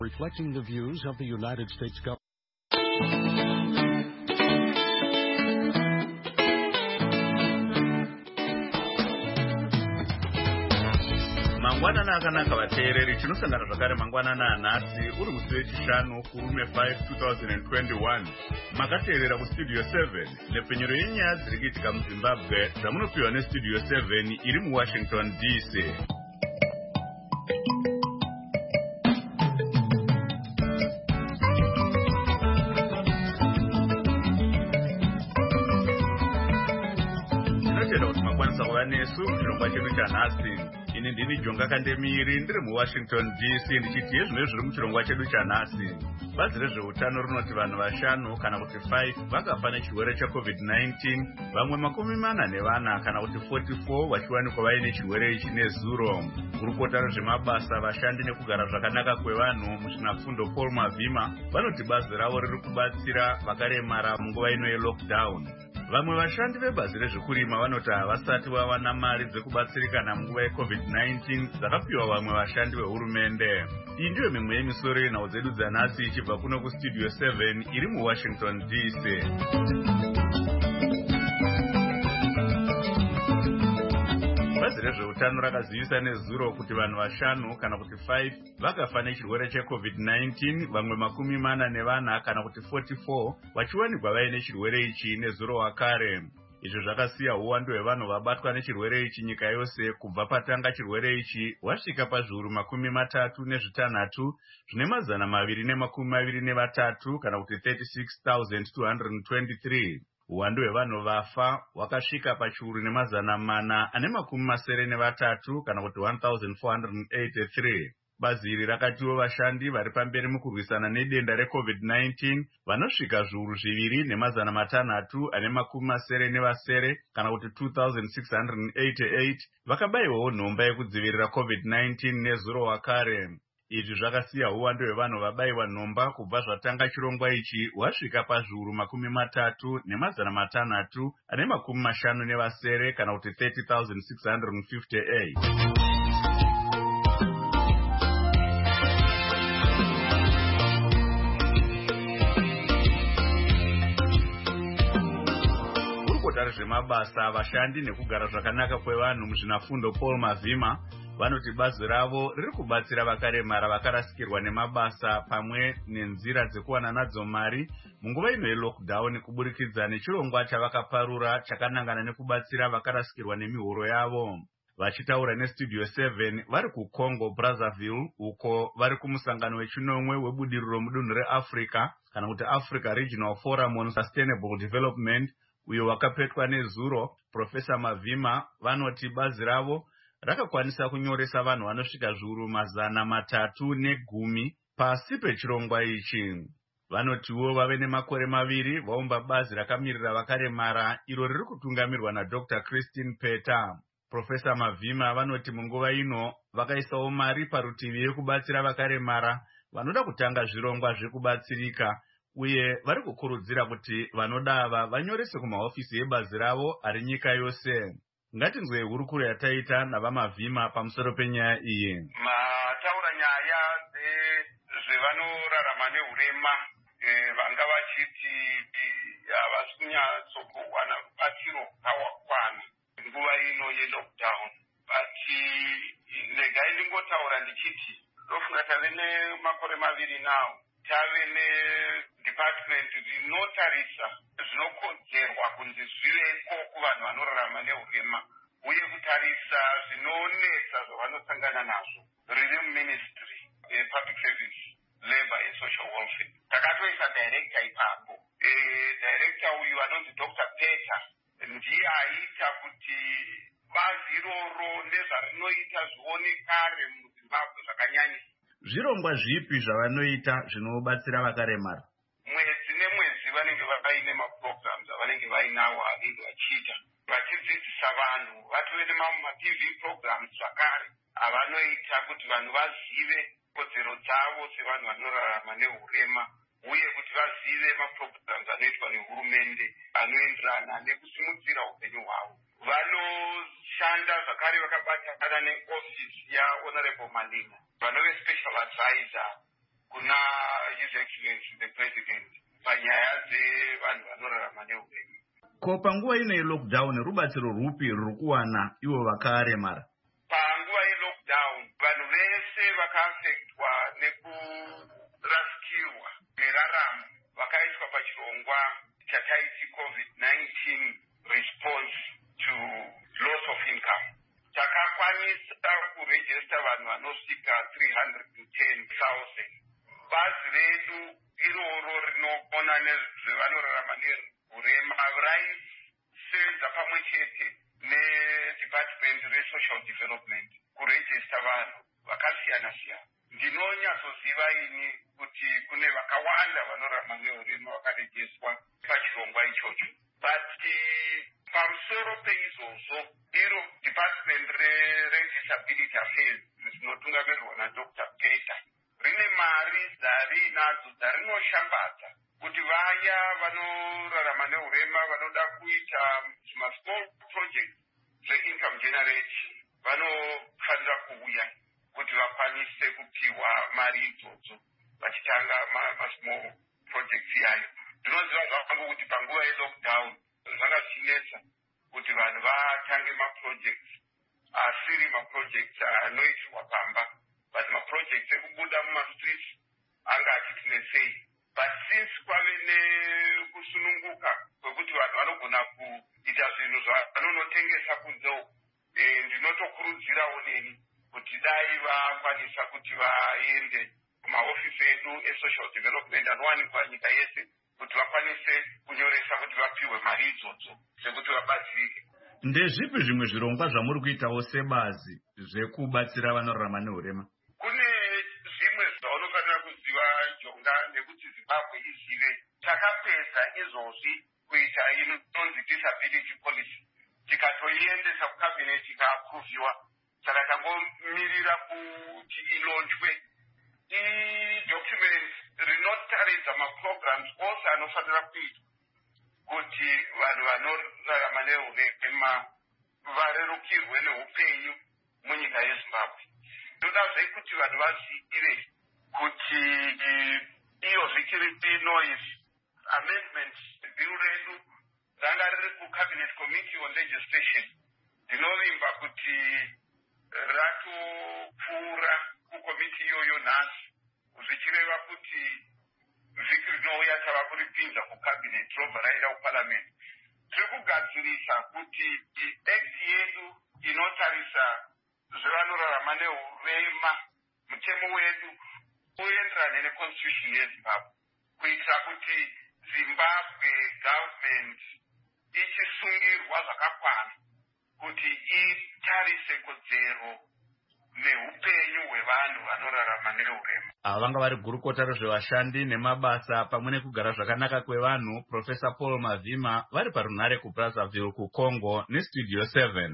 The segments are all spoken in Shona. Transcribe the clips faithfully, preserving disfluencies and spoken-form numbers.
reflecting the views of the United States government. Mangwanana akanaka vateereri, tinosangana zvakare mangwanana anhasi uri musi wechishanu kurume five twenty twenty-one. Makateerera kustudio seven nepfenyero yenyaya dziri kuitika muZimbabwe zvamunopiwa nestudio seven iri muWashington D C. Tinotenda kuti makwanisa kuva nesu muchirongwa chedu chanhasi. Ini ndini Jonga Kandemiri ndiri muWashington D C ndichiti yezvino zviri muchirongwa chedu chanhasi. Bazi rezveutano rinoti vanhu vashanu kana kuti five vakafa nechirwere checovid nineteen, vamwe makumi mana nevana kana kuti forty-four vachiwanikwa vaine chirwere ichi nezuro. Gurukota rezvemabasa, vashandi nekugara zvakanaka kwevanhu muzvinafundo Paul Mavhima vanoti bazi ravo riri kubatsira vakaremara munguva ino yelockdown. Vamwe vashandi vebazi rezvekurima vanoti havasati vawana mari dzekubatsirikana munguva yecovid nineteen dzakapiwa vamwe vashandi vehurumende. Iyi ndiyo mimwe yemisoro yenhau dzedu dzanhasi ichibva kuno kustudio seven iri muWashington D C. Bazi rezveutano rakazivisa nezuro kuti vanhu vashanu kana kuti five vakafa nechirwere checovid nineteen, vamwe makumi mana nevana kana kuti forty-four vachiwanikwa vaine chirwere ichi nezuro wakare. Izvi zvakasiya uwandu hwevanhu vabatwa nechirwere ichi nyika yose kubva patanga chirwere ichi wasvika pazviuru makumi matatu nezvitanhatu zvine mazana maviri nemakumi maviri nevatatu kana kuti thirty-six thousand two hundred twenty-three. Uwandu hwevanhu vafa wakasvika pachiuru nemazana mana ane makumi masere nevatatu kana kuti one thousand four hundred eighty-three. Bazi iri rakatiwo vashandi vari pamberi mukurwisana nedenda recovid nineteen vanosvika zviuru zviviri nemazana matanhatu ane makumi masere nevasere kana kuti two thousand six hundred eighty-eight vakabayiwawo nhomba yekudzivirira covid nineteen nezuro wakare. Izvi zvakasiya uwandu hwevanhu vabayiwa nhomba kubva zvatanga chirongwa ichi wasvika pazviuru makumi matatu nemazana matanhatu ane makumi mashanu nevasere kana kuti thirty thousand six hundred fifty-eight. Zvemabasa, vashandi nekugara zvakanaka kwevanhu muzvinafundo Paul Mavhima vanoti bazi ravo riri kubatsira vakaremara vakarasikirwa nemabasa pamwe nenzira dzekuwana nadzo mari munguva ino yelockdown kuburikidza nechirongwa chavakaparura chakanangana nekubatsira vakarasikirwa nemihoro yavo. Vachitaura nestudio seven vari kuCongo Brazzaville uko vari kumusangano wechinomwe webudiriro mudunhu reAfrica kana kuti Africa Regional Forum on Sustainable Development uyo wakapetwa nezuro. Profesa Mavhima vanoti bazi ravo rakakwanisa kunyoresa vanhu vanosvika zviuru mazana matatu negumi pasi pechirongwa ichi. Vanotiwo vave nemakore maviri vaumba bazi rakamirira vakaremara iro riri kutungamirwa naDr Christine Peta. Profesa Mavhima vanoti munguva ino vakaisawo mari parutivi yekubatsira vakaremara vanoda kutanga zvirongwa zvekubatsirika uye vari kukurudzira kuti vanodava vanyorese kumahofisi ebazi ravo ari nyika yose. Ngatinzwe hurukuro yataita navaMavhima pamusoro penyaya iyi. Mataura nyaya zvevanorarama nehurema vanga vachiti havasi kunyatsokuwana rubatsiro rwakakwana nguva ino yelockdown. But regai ndingotaura ndichiti ndofunga tave nemakore maviri nawo tave nedepartment rinotarisa zvinokodzerwa kunzi zviveko kuvanhu vanorarama nehurema uye kutarisa zvinonetsa zvavanosangana nazvo riri muministry yepublic service labor and social welfare. Takatoisa director ipapo. Director uyu anonzi Doctor Peter ndiye aita kuti bazi iroro nezvarinoita zvionekare muZimbabwe zvakanyanyisa. Zvirongwa zvipi zvavanoita zvinobatsira vakaremara? Mwedzi nemwedzi vanenge vaine maprograms avanenge vainawo avanenge vachiita vachidzidzisa vanhu. Vatove nemaT V programs zvakare avanoita kuti vanhu vazive kodzero dzavo sevanhu vanorarama nehurema uye kuti vazive maprograms anoitwa nehurumende anoenderana nekusimudzira upenyu hwavo. Vanoshanda zvakare vakabatana neofisi yaHonorable Malina vanove special advisor excellency the president panyaya dzevanhu vanorarama neurema. Ko panguva ino yelockdown rubatsiro rupi ruri kuwana ivo vakaremara? Panguva yelockdown vanhu vese vakaafektwa nekurasikirwa neraramo vakaiswa pachirongwa chataiti covid nineteen response to loss of income. Takakwanisa kurejista vanhu vanosvika three hundred ten thousand. Bazi redu iroro rinoona nezvevanorarama neurema raisenza pamwe chete nedepartment resocial development kurejista vanhu vakasiyana siyana. Ndinonyatsoziva ini kuti kune vakawanda vanorarama neurema vakarejiswa pachirongwa ichocho. But pamusoro peizvozvo iro department redisability affairs rinotungamirirwa nadr Peter rine mari dzarinadzo dzarinoshambadza kuti vaya vanorarama neurema vanoda kuita small project zveincome generation vanofanira kuuya kuti vakwanise kupiwa mari idzodzo vachitanga masmall projects yayo. Ndinoziva zvakango kuti panguva yelockdown zvanga zvichinetsa kuti vanhu vatange maprojects asiri maprojects anoitirwa pamba, but maprojects ekubuda mumastreets anga achitinetsei. But since kwave nekusununguka kwekuti vanhu vanogona kuita zvinhu zvavanonotengesa kunzeo, ndinotokurudzirawo neni kuti dai vakwanisa kuti vaende kumaofisi edu esocial development anowanikwa nyika yese kuti vakwanise kunyoresa kuti vapiwe mari idzodzo dzekuti vabatsirike. Ndezvipi zvimwe zvirongwa zvamuri kuitawo sebazi zvekubatsira vanorarama neurema? Kune zvimwe zvaunofanira kuziva Jonga nekuti Zimbabwe izive. Takapedza izvozvi kuita inonzi disability policy, tikatoiendesa kucabinet ikaapruviwa, saka tangomirira kuti ilonchwe. I-document rinotaridza maprograms ose anofanira kuitwa kuti vanhu vanorarama neurema varerukirwe neupenyu munyika yeZimbabwe. Ndodazve kuti vanhu vazivire kuti iyo zvikiri noise amendments bill redu ranga riri kucabinet committee on legislation. Ndinovimba kuti ratopfuura kukomiti iyoyo nhasi, zvichireva kuti vhiki rinouya tava kuripinza kucabinet robva raenda kuparliament. Tiri kugadzirisa kuti act yedu inotarisa zvevanorarama neurema, mutemo wedu uenderane neconstitution yeZimbabwe, kuitira kuti Zimbabwe government ichisungirwa zvakakwana kuti itarise kodzero neupenyu hwevanhu vanorarama neurema. Ava vanga vari gurukota rezvevashandi nemabasa pamwe nekugara zvakanaka kwevanhu, Professor Paul Mavhima, vari parunhare kuBrazzaville kuCongo nestudio seven.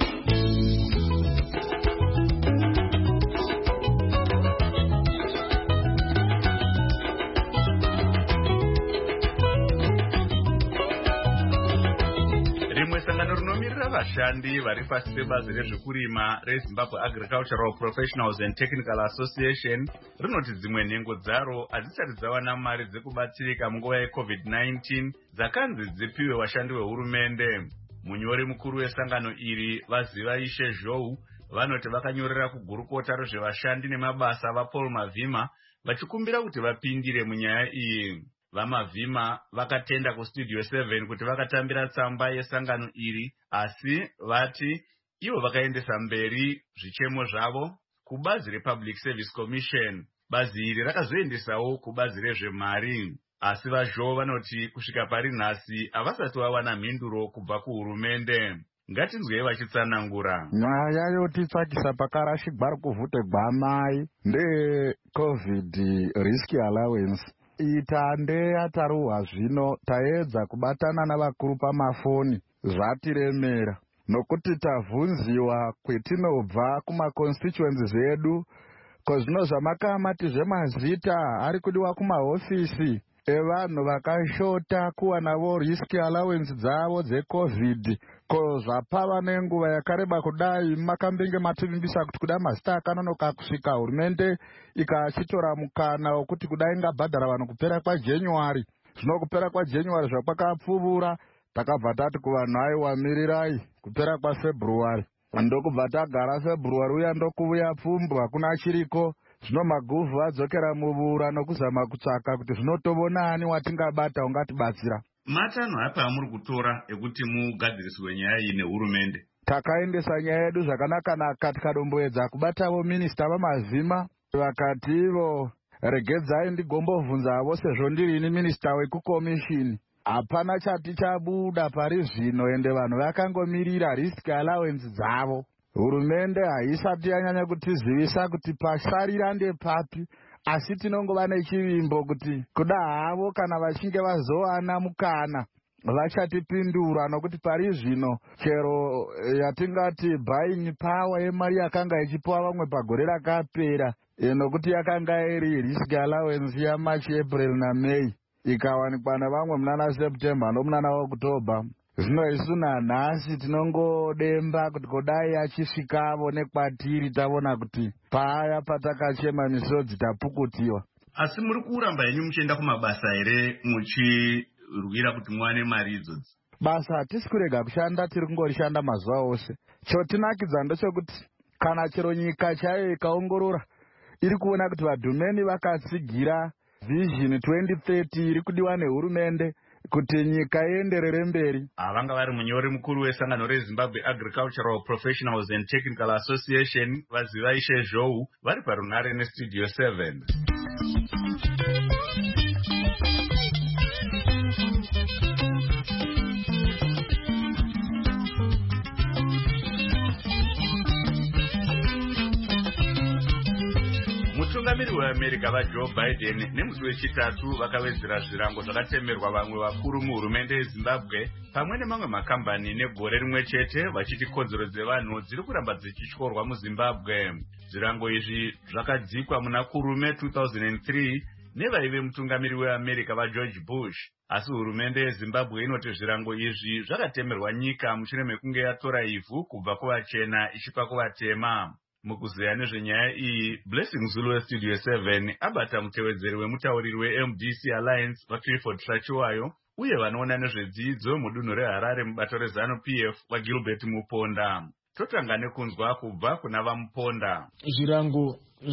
Vashandi vari pasi pebazi rezvekurima reZimbabwe Agricultural Professionals and Technical Association rinoti dzimwe nhengo dzaro hadzisati dzawana mari dzekubatsirika munguva yecovid nineteen dzakanzi dzipiwe vashandi vehurumende. Munyori mukuru wesangano iri vaziva Ishe Zhou vanoti vakanyorera kugurukota rezvevashandi nemabasa vaPaul Mavhima vachikumbira kuti vapindire munyaya iyi. VaMavhima vakatenda kustudio seven kuti vakatambira tsamba yesangano iri, asi vati ivo vakaendesa mberi zvichemo zvavo kubazi rePublic Service Commission. Bazi iri rakazoendesawo kubazi rezvemari, asi vaZhou vanoti kusvika pari nhasi havasati vawana mhinduro kubva kuhurumende. Ngatinzwei vachitsanangura. Nyaya yotitsvakisa pakarashigwa rikuvhute gwamai ndeCovid risk allowance. Itande yataruhwa zvino taedza kubatana navakuru pamafoni zvatiremera, nokuti tavhunziwa kwetinobva kumaconstituencies edu, kozvino zvamakamati zvemazita ari kudiwa kumahofisi evanhu vakashota kuwanavo risk allowance dzavo dzecovid ko zvapava nenguva yakareba kudai makambenge mativimbisa kuti kudai mazita akanonoka kusvika hurumende ikachitora mukana wokuti kudai ingabhadhara vanhu kupera kwajanuary. Zvino kupera kwajanuary zvakwakapfuvura takabva tati kuvanhu aiwa mirirai kupera kwafebruary ndokubva tagara february uya ndokuuya pfumbu hakuna chiriko. Zvino maguvhu adzokera muvura nokuzama kutsvaka kuti zvinotovona ani watingabata ungatibatsira. Matanho apa amuri kutora ekuti mugadziriswe nyaya iyi nehurumende? Takaendesa nyaya yedu zvakanaka tikadomboedza kubatavo minista vamazvima vakati ivo regedzai ndigombobvunzavo sezvo ndirini minista wekukomishini. Hapana chati chabuda pari zvino ende vanhu vakangomirira risk allowance dzavo. Hurumende haisati yanyanya kutizivisa kuti pasarira ndepapi, asi tinongova nechivimbo kuti kuda havo kana vachinge vazowana mukana vachatipindura, nokuti pari zvino chero yatingati buying power yemari yakanga ichipiwa vamwe pagore rakapera nokuti yakanga iri risk allowance yaMarch, April naMay ikawanikwa nevamwe munana September nomunana October. Zvino isu nanhasi tinongodemba kuti kudai achisvikavo nekwatiri taona kuti paya patakachema misodzi tapukutiwa. Asi muri kuramba henyu muchienda kumabasa here muchirwira kuti muwane mari idzodzi? Basa hatisi kurega kushanda, tiri kungorishanda mazuva ose. Chotinakidza ndechekuti kana chero nyika chayo ikaongorora iri kuona kuti vadhumeni vakatsigira vision twenty thirty iri kudiwa nehurumende kuti nyika ienderere mberi. Avanga vari munyori mukuru wesangano reZimbabwe Agricultural Professionals and Technical Association vaziva Ishe Zhou vari parunare nestudio seven. Mutungamiri weAmerica vaJoe Biden nemusi wechitatu vakawedzera zvirango zvakatemerwa vamwe vakuru muhurumende yeZimbabwe pamwe nemamwe makambani negore rimwe chete vachiti kodzero dzevanhu dziri kuramba dzichityorwa muZimbabwe. Zvirango izvi zvakadzikwa muna kurume two thousand three nevaive mutungamiri weAmerica vaGeorge Bush, asi hurumende yeZimbabwe inoti zvirango izvi zvakatemerwa nyika mushure mekunge yatora ivhu kubva kuvachena ichipa kuvatema. Mukuzeya nezvenyaya iyi, Blessing Zulu westudio seven abata mutevedzeri wemutauriri weM D C Alliance vaClifford Trachiwayo uye vanoona nezvedzidzo mudunhu reHarare mubato reZanu P F vaGilbert Muponda. Totanga nekunzwa kubva kuna vaMuponda. Zvirango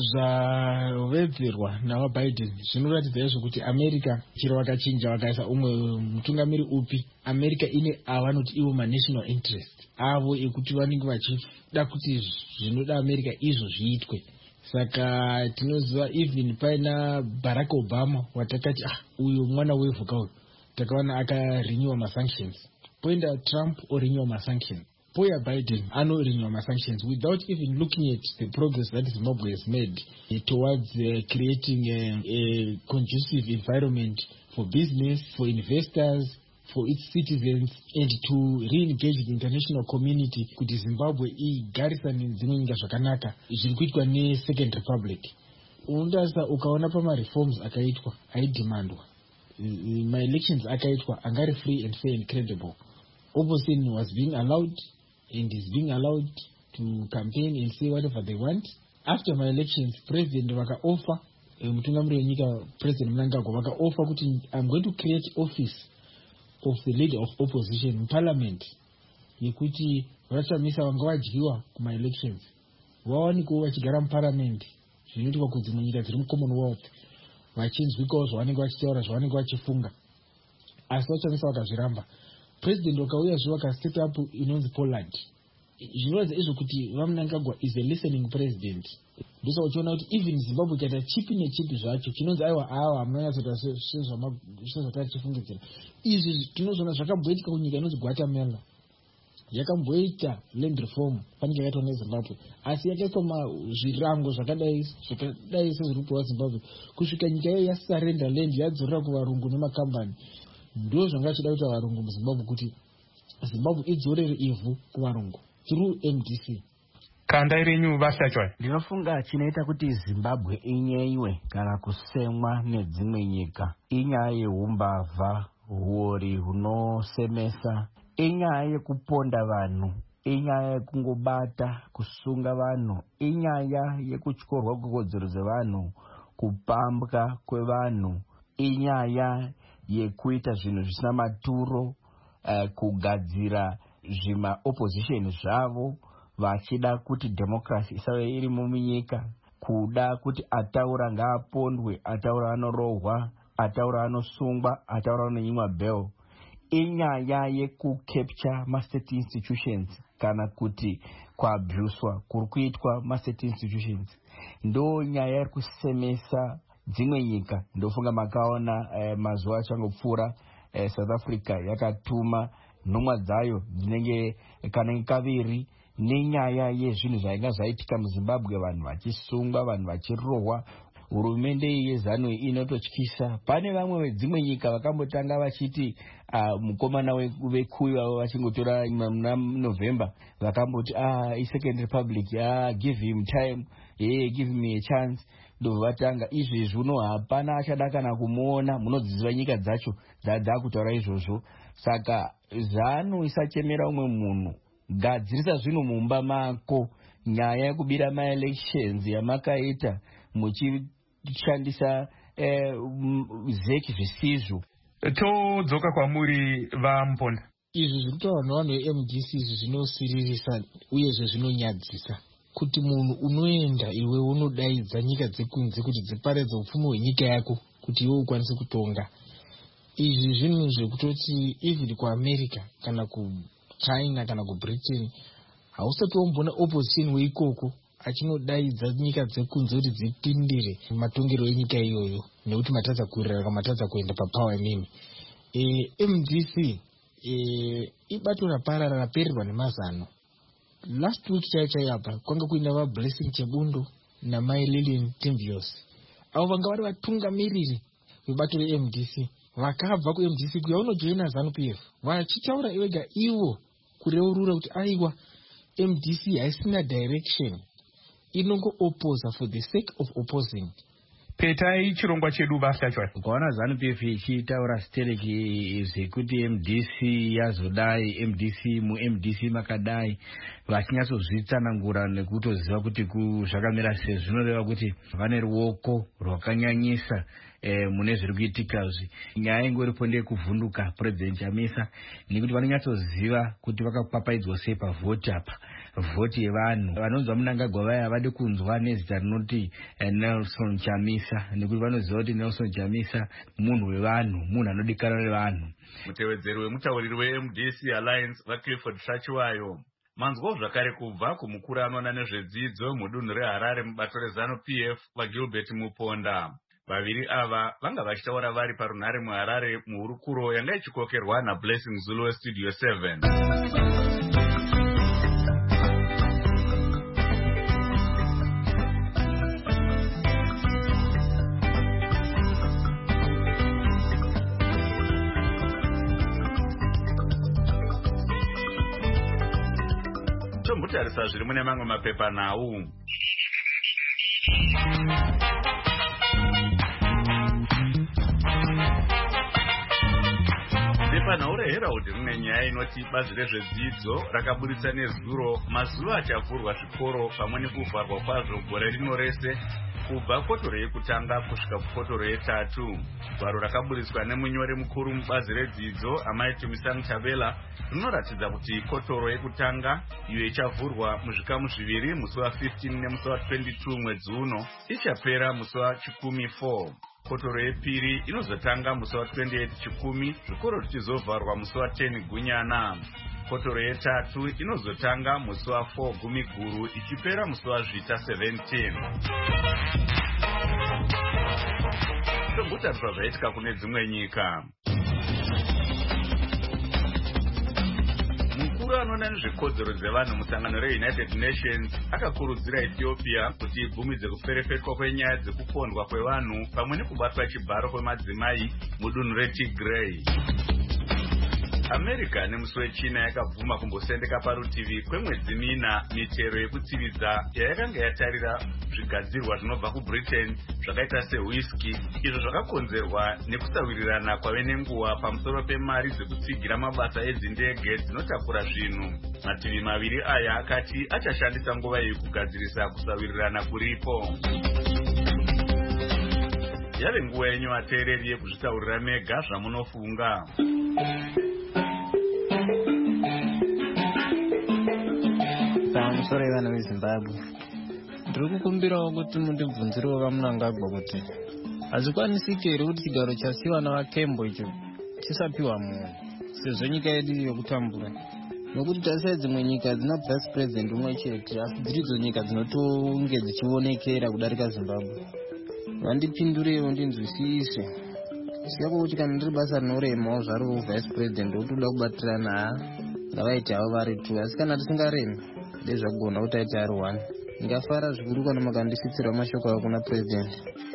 zvawedzerwa navaBiden zvinoratidza izvo kuti America chero vakachinja vakaisa umwe mutungamiri upi, America ine avanoti ivo manational interest avo ekuti vanenge vachida kuti zvinoda America izvo zviitwe. Saka tinoziva even paina Barack Obama watakati ah uyu mwana wevhuka uyu takawana akarenewa masanctions, poenda Trump orenewa masanctions, poya Biden anorenewa masanctions without even looking at the progress that Zimbabwe has made towards uh, creating a, a conducive environment for business, for investors, for its citizens, and to re-engage the international community kuti Zimbabwe igarisane nedzimwe nyika zvakanaka zviri kuitwa neSecond Republic. Undasa ukaona pama-reforms akaitwa aidimandwa, ma-elections akaitwa angari free and fair and credible. Opposition was being allowed and is being allowed to campaign and say whatever they want. After my elections, President Waka offer, Mutungamiri wenyika President Mnangagwa Waka offer kuti I'm going to create office of the leader of opposition in parliament yekuti vachamisa vanga vadyiwa kuma elections vawanikewo vachigara muparliament zvinoitwa kudzimwe nyika dziri mucommonwealth vachinzwikawo zvavanenge vachitaura zvavanenge vachifunga, asi vachamisa vakazviramba. President wakauya zvo vakastate up inonzi Poland. Zvinoratidza izvo kuti vaMnangagwa is a listening president. Ndosa uchiona kuti even Zimbabwe ikaita chipi nechipi zvacho chinonzi aiwa awa hamunonyatsota sezvatari chifungidzira. Izvi tinozoona zvakamboitika kunyika inonzi Guatemala. Yakamboita land reform panenge yakaitwa neZimbabwe, asi yakaitwa zvirango zvakadai zvakadai sezviri kupiwa Zimbabwe kusvika nyika iyo yasarenda land yadzorera kuvarungu nemakambani. Ndo zvanga achida kuita varungu muZimbabwe kuti Zimbabwe idzorere ivhu kuvarungu through M D C. kanda renyu vasachwa ndinofunga chinoita kuti Zimbabwe inyeiwe kana kusemwa nedzimwe nyika inyaya yeumbavha huori hunosemesa, inyaya yekuponda vanhu, inyaya yekungobata kusunga vanhu, inyaya yekutyorwa kwikodzero dzevanhu, kupambwa kwevanhu, inyaya yekuita zvinhu zvisina maturo, uh, kugadzira zvima opposition zvavo vachida kuti democracy isave iri munyika, kuda kuti ataura ngaapondwe, ataura anorohwa, ataura anosungwa, ataura anonyimwa bail. Inyaya yekucapture ma-state institutions kana kuti kuabuswa kuri kuitwa ma-state institutions. Ndo nyaya iri kusemesa dzimwe nyika. Ndofunga makaona eh, mazuva achangopfuura eh, South Africa yakatuma nhumwa dzayo dzinenge kana kaviri nenyaya yezvinhu zvainga zvaitika muZimbabwe, vanhu vachisungwa, vanhu vachirohwa. Hurumende yezano inototyisa. Pane vamwe vedzimwe nyika vakambotanga vachiti uh, mukomana wekuyu vachingotora muna November vakamboti ah iSecond Republic, ah give him time, yeah, give me a chance. Ndo vatanga izvezvi uno hapana achada kana kumuona, munodziziva nyika dzacho dzakutaura izvozvo. Saka zano isachemera umwe munhu, gadzirisa zvinhu mumba mako. Nyaya yekubira ma-elections yamakaita muchishandisa eh, zeki zvisizvo. Todzoka kwamuri vaMuponda. Izvi zvinotaura nevanhu ve-M D C izvi zvinosiririsa uyezve zvinonyadzisa kuti munhu unoenda iwe unodaidza nyika dzekunze kuti dziparedza upfumi hwenyika yako kuti iwe ukwanise kutonga. Izvi zvinhu zvekutoti even kuAmerica kana kuChina kana kuBritain hausati wambona opposition weikoko achinodaidza nyika dzekunze kuti dzipindire matongero enyika iyoyo nekuti matadza kuwirira kana matadza kuenda papower mimi. E, M D C e, ibato raparara rapererwa nemazano. Last week chai chai apa kwanga kuina vaBlessing Chebundo naMai Lillian Timbios. Avo vanga vari vatungamiriri vebato re-M D C vakabva ku-M D C kuya unojoina ZANU-P F vachitaura ivega ivo kureurura kuti aiwa M D C haisina direction, inongo opposa for the sake of opposing. Petai chirongwa chedu vasachwa. Ukaona ZANU-P F ichitaura stereki zvekuti M D C yazodai, M D C mu-M D C makadai, vachinyatsozvitsanangura nekutoziva kuti zvakamira sei, zvinoreva kuti vane ruoko rwakanyanyisa eh, mune zviri kuitika zvi. Nyaya ingoripo ndeyekuvhunduka President Chamisa nekuti vanonyatsoziva kuti vakapapaidzwa sei pavhoti apa. Vhoti yevanhu vanonzwa Mnangagwa vaya havadi kunzwa nezita rinoti eh, Nelson Chamisa nekuti vanoziva kuti Nelson Chamisa munhu wevanhu, munhu anodikana nevanhu. Mutevedzeri wemutauriri we-M D C Alliance vaClifford Shachiwayo manzwa zvakare kubva kumukuru anoona nezvedzidzo mudunhu reHarare mubato reZANU-P F vaGilbert Muponda. Vaviri ava vanga vachitaura vari parunhare muHarare muhurukuro yanga ichikokerwa naBlessing Zulu weStudio seven. Tombotarisa zviri mune mamwe mapepa nhau. Pepa nhau reHerald rine nyaya inoti bazi rezvedzidzo rakaburitsa nezuro mazuva achavhurwa zvikoro pamwe nekuvharwa kwazvo gore rino rese kubva kotoro yekutanga kusvika kukotoro yetatu. Gwaro rakaburitswa nemunyori mukuru mubazi redzidzo Amai Tumisang Tabela rinoratidza kuti kotoro yekutanga iyo ichavhurwa muzvikamu zviviri musi wa15 nemusi wa22 mwedzi uno ichapera musi wachikumi four. Kotoro yepiri inozotanga musi wa28 chikumi zvikoro zvichizovharwa musi wa10 gunyana. Kotoro yetatu inozotanga musi wa4 gumi guru ichipera musi wazvita seventeen. Tombotariswa zvaitika kune dzimwe nyika. Mukuru anoona nezvekodzero dzevanhu musangano reUnited Nations akakurudzira Ethiopia kuti ibvumidze kuferefetwa kwenyaya dzekupondwa kwevanhu pamwe nekubatwa chibharo kwemadzimai mudunhu reTigray. America nemusi wechina yakabvuma kumbosendeka parutivi kwemwedzi mina mitero yekutsividza yayakanga yatarira zvigadzirwa zvinobva kubritain zvakaita sewhisky, izvo zvakakonzerwa nekusawirirana kwave nenguva pamusoro pemari dzekutsigira mabasa edzindege dzinotakura zvinhu. Mativi maviri aya akati achashandisa nguva iyi kugadzirisa kusawirirana kuripo. Yave nguva yenyu vateereri yekuzvitaurira mega zvamunofunga. Pamusoro vana veZimbabwe, ndiri kukumbirawo kuti mundibvunzirewo vaMnangagwa kuti hazvikwanisiki here kuti chigaro chasiyiwa navaKembo icho chisapiwa munhu, sezvo nyika yedu yokutambura. Nokuti tasiya dzimwe nyika dzina vice president umwe chete, asi dziridzo nyika dzinotonge dzichionekera kudarika Zimbabwe. Vandipindurewo ndinzwisise. Siyako kuti kana ndiri basa rinoremawo zvaro vice president otoda kubatirana, ngavaite havo vari tu, asi kana tisingaremi ndezvagona kuti aite ari one. Ndingafara zvikuru kana makandisitsira mashoko avo kuna president.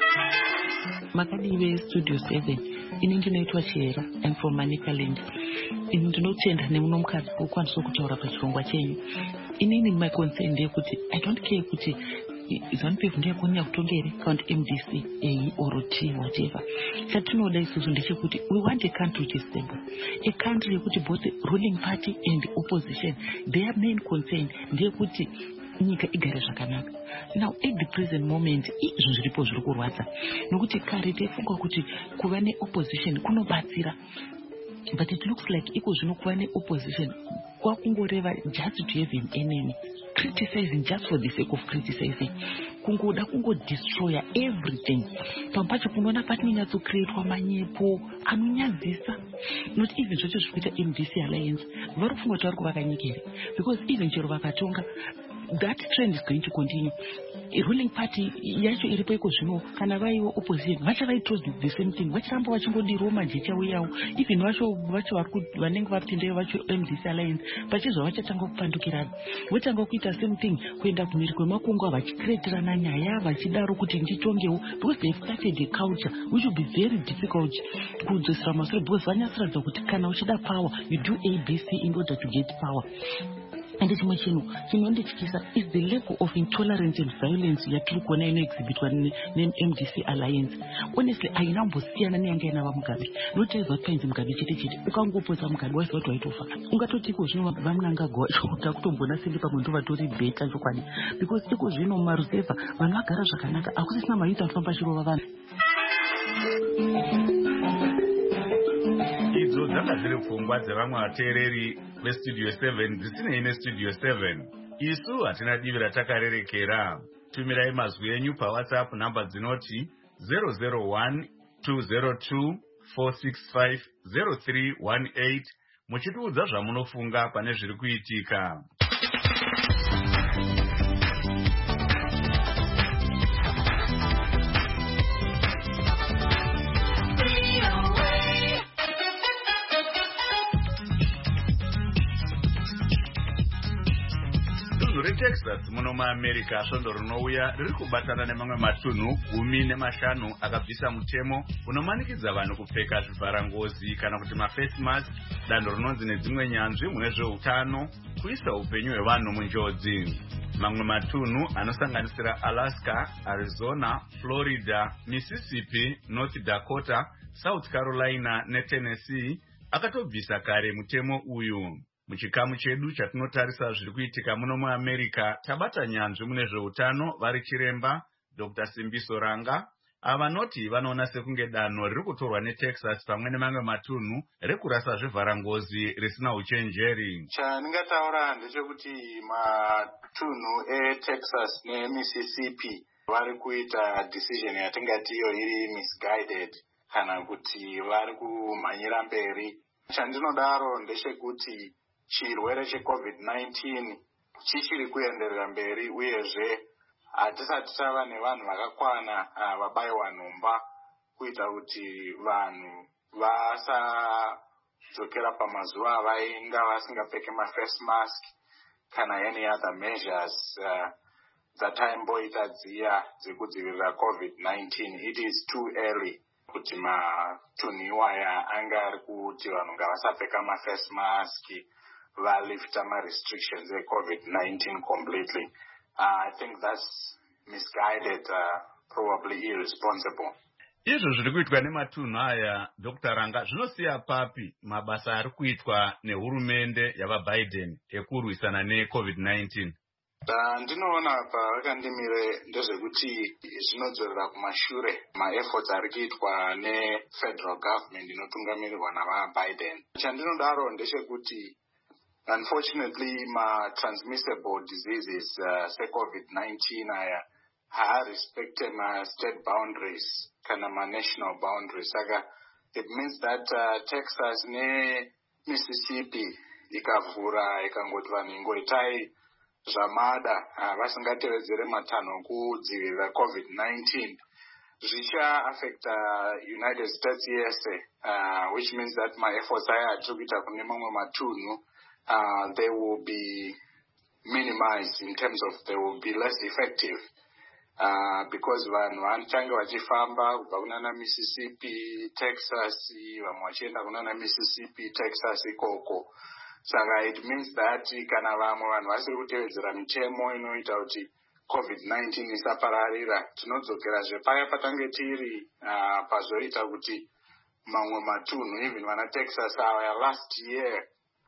Makadiwe Studio seven ini ndinoitwa Chera and from Manicaland. Ini ndinotenda nemuno mukadzi ukwanisa kutaura pachirongwa chenyu. Inini my concern ndeyekuti I don't care kuti ZANU-PF ndiyakonya kutongere count M D C A or T whatever. Chatinoda isusu ndechekuti we want a country which is stable, a country yekuti both the ruling party and the opposition their main concern ndeyekuti nyika igare zvakanaka. Now at the present moment izvo zviripo zviri kurwadza nokuti kare taifunga kuti kuva neopposition kunobatsira, but it looks like iko zvino kuva neopposition kwakungoreva just to have an enemy, criticizing just for the sake of criticizing, kungoda kungodestroya everything. Pamwe pacho kunoona patinonyatsokureitwa manyepo anonyadzisa. Not even zvacho zvikuita M D C Alliance vari kufunga kuti vari kuvaka nyika here, because even chero vakatonga that trend is going to continue. A ruling party yacho iripo iko zvino kana vaiwo opposition vachavaitold the same thing, vachiramba vachingodiro majecha uyawo. Even vacho vacho vanenge vapindeyo vacho M D C Alliance pachizva vachatanga kupandukirana, votanga kuita same thing, kuenda kumhiri kwemakungu vachikreterana nyaya vachidaro kuti nditongewo, because they've started a culture which will be very difficult kudzosera masoro, because vanyasiradza kuti kana uchida power you do A B C in order to get power. And chimwe chinhu chinondityisa is the level of intolerance and violence yatiri kuona inoexhibitwa ne-M D C Alliance. Honestly haina kumbosiyana neyanga inava Mugabe. Nokuti aiziva kuti painzi Mugabe chete chete ukangoposa Mugabe waiziva kuti waitofa. Ungatoti iko zvino vaMnangagwa vacho takutombona senge pamwe ndovatori bheta chokwadi, because iko zvino mumaruzevha vanhu vagara zvakanaka, hakusisina mayuti anofamba achirova vanhu. Idzo dzanga dziri pfungwa dzevamwe vateereri vestudio seven dzisinei nestudio seven. Isu hatina divi ratakarerekera. Tumirai mazwi enyu pawhatsapp namba dzinoti zero zero one two zero two four six five zero three one eight muchitiudza zvamunofunga pane zviri kuitika. Texas muno muAmerica svondo rinouya riri kubatana nemamwe matunhu gumi nemashanu akabvisa mutemo unomanikidza vanhu kupfeka zvivharangozi kana kuti maface mask, dando rinonzi nedzimwe nyanzvi mune zveutano kuisa upenyu hwevanhu munjodzi. Mamwe matunhu anosanganisira Alaska, Arizona, Florida, Mississippi, North Dakota, South Carolina neTennessee akatobvisa kare mutemo uyu. Muchikamu chedu chatinotarisa zviri kuitika muno muAmerica tabata nyanzvi mune zveutano vari chiremba Doctor Simbiso Ranga avanoti vanoona sekunge danho riri kutorwa neTexas pamwe nemamwe matunhu rekurasa zvivharangozi risina uchenjeri. Chandingataura ndechekuti matunhu eTexas neMississippi vari kuita decision yatingati iyo iri misguided kana kuti vari kumhanyira mberi. Chandinodaro ndechekuti chirwere checovid nineteen chichiri kuenderera mberi uyezve hatisati tava nevanhu vakakwana vabayiwa nhomba kuita kuti vanhu vasadzokera pamazuva avainga vasingapfeke maface mask kana any other measures uh, dzataimboita dziya dzekudzivirira covid nineteen. It is too early. kuti matunhu iwaya anga ari kuti vanhu ngavasapfeka mafase mask valifta ma-restrictions e-covid nineteen completely. Uh, I think that's misguided, uh, probably irresponsible. Izvo zviri kuitwa nematunhu aya Doctor Ranga zvinosiya papi mabasa ari kuitwa nehurumende yavaBiden ekurwisana necovid nineteen? Uh, ndinoona pavakandimire ndezvekuti zvinodzorera kumashure maefforts ari kuitwa nefederal government inotungamirirwa navaBiden. Chandinodaro ndechekuti unfortunately ma-transmissible diseases uh, se-covid nineteen aya ha-respecte ma-state boundaries kana ma-national boundaries. Saka it means that uh, Texas ne-Mississippi ikavhura ikangoti vanhu ingoitai zvamada uh, vasingatevedzere matanho kudzivirira covid nineteen zvicha affect uh, United States yese, uh, which means that my efforts aya atiri kuita kune mamwe matunhu uh, they will be minimized in terms of they will be less effective. Uh, because vanhu vanotanga vachifamba kubva kunana Mississippi, Texas, vamwe vachienda kunana Mississippi, Texas ikoko. Saka it means that kana vamwe vanhu vasiri kutevedzera mitemo inoita kuti covid nineteen isapararira, tinodzokerazve paya patange tiri uh, pazoita kuti mamwe matunhu even vana Texas aya last year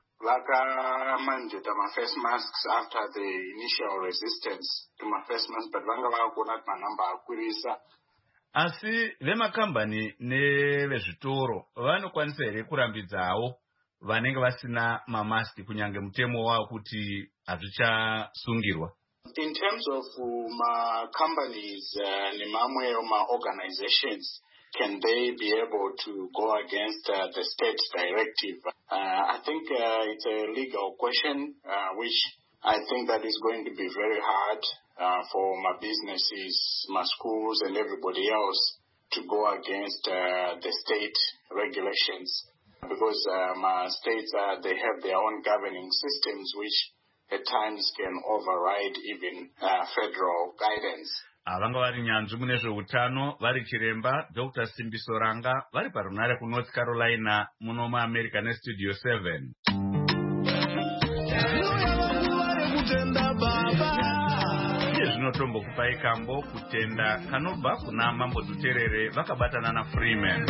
vakamanjeta ma-face masks after the initial resistance to ma-face masks, but vanga vakakuona kuti manhamba akwirisa. Asi vemakambani nevezvitoro vanokwanisa here kurambidzawo vanenge vasina mamaski kunyange mutemo wavo kuti hazvichasungirwa? In terms of uh, ma-companies uh, nemamwe ma-organizations, can they be able to go against uh, the state directive? Uh, I think uh, it's a legal question, uh, which I think that is going to be very hard uh, for my businesses, my schools, and everybody else to go against uh, the state regulations, because uh, my states, uh, they have their own governing systems, which at times can override even uh, federal guidance. Avanga vari nyanzvi mune zveutano vari chiremba Doctor Simbiso Ranga vari parunare ku North Carolina muno muAmerica neStudio seven. Iye zvinotombokupai kambo kutenda kanobva kuna Mambo Duterere vakabatana na Freeman.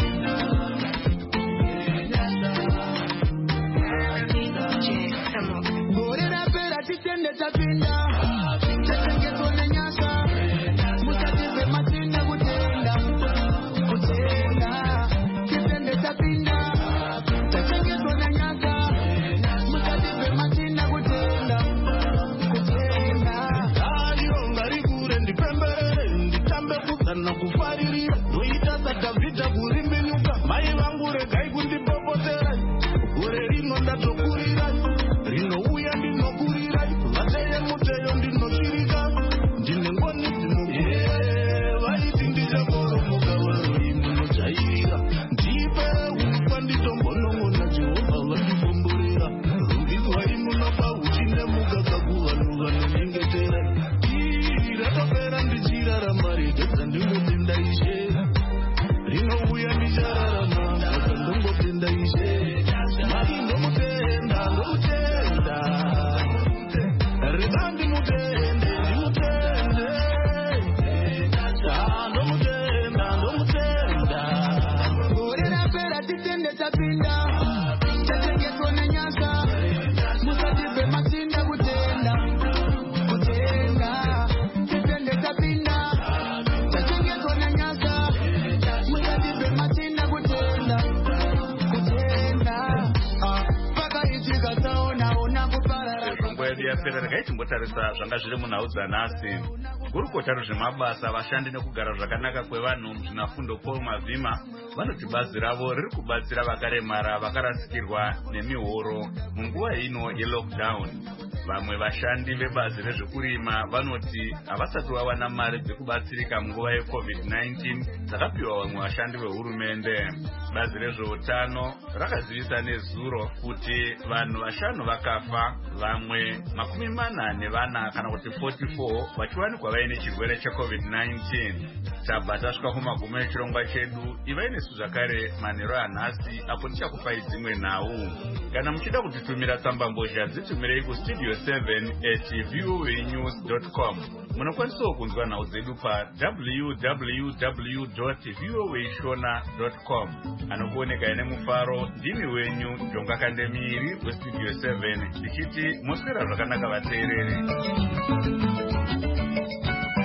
Tarisa zvanga zviri munhau dzanhasi gurukota rezvemabasa vashandi nekugara zvakanaka kwevanhu muzvinafundo Paul Mavhima vanoti bazi ravo riri kubatsira vakaremara vakarasikirwa nemihoro munguva ino yelockdown. Vamwe vashandi vebazi rezvekurima vanoti havasati vawana mari dzekubatsirika munguva yecovid nineteen dzakapiwa vamwe vashandi vehurumende. Bazi rezveutano rakazivisa nezuro kuti vanhu vashanu vakafa, vamwe makumi mana nevana kana kuti forty-four vachiwanikwa vaine chirwere checovid nineteen. tabva tasvika kumagumo echirongwa chedu. Ivai nesu zvakare manheru anhasi apo tichakupai dzimwe nhau. Kana muchida kutitumira tsambambozha dzitumirei kustudio seven at v o a news dot com. Munokwanisawo kunzwa nhau dzedu pa w w w dot v o a shona dot com. Anokuoneka ine mufaro ndini wenyu Jonga Kandemiri westudio seven ndichiti moswera zvakanaka vateereri.